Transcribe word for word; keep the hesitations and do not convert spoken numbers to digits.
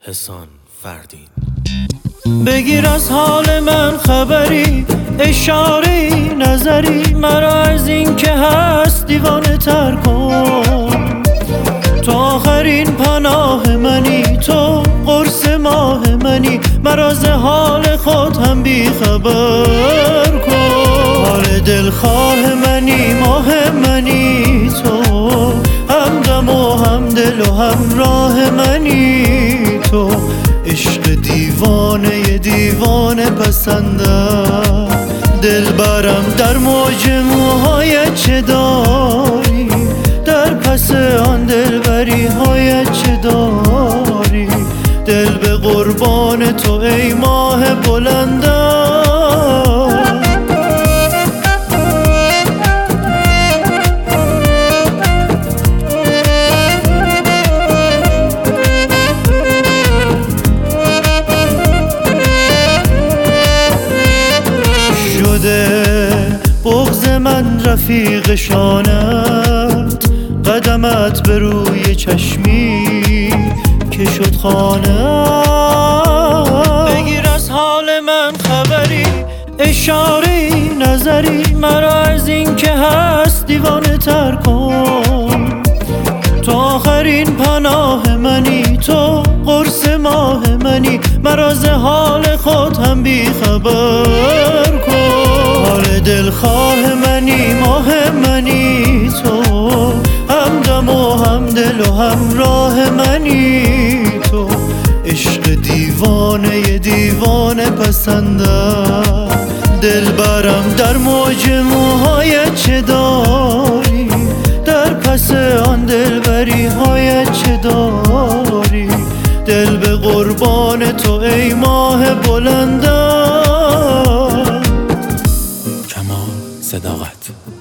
احسان فردین. بگیر از حال من خبری، اشاره نظری، مرا از این که هست دیوانه تر کن. تو آخرین پناه منی، تو قرص ماه منی، مرا ز حال خود هم بی خبر کن. حال دلخواه منی، ماه منی، تو همدم و هم دل و همراه منی. تو عشق دیوانه دیوانه پسندم، دل برم در موج موهای چه داری، در پس آن دلبری های چه داری. دل به قربان تو ای ماه بلندم. بغض من رفیق شانت، قدمت به روی چشمی که شد خانه. بگیر از حال من خبری، اشاره نظری، مرا از این که هست دیوانه تر کن. تو آخرین پناه منی، تو قرص ماه منی، مرا ز حال خود هم بی خبر کن. حال دلخواه منی، ماه منی، تو همدم و هم دل و همراه منی. تو عشق دیوانه دیوانه پسندم، دل برم در موج موهای چه داری، در پس آن دلبری های چه داری. دل به قربان تو ای ماه بلندم. کمال صداقت.